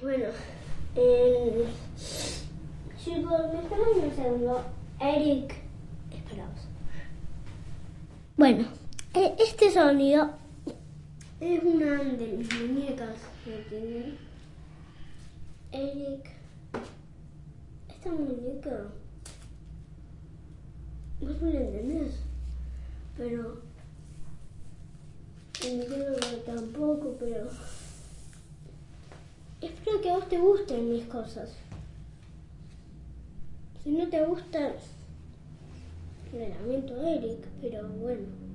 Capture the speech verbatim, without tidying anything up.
Bueno, eh, chicos, me esperan un segundo. Eric, esperaos. Bueno, este sonido es una de mis muñecas que tienen. Eric, esta muñeca, vos no la entendés, pero yo creo que tampoco, pero espero que a vos te gusten mis cosas. Si no te gustan, le lamento a Eric, pero bueno.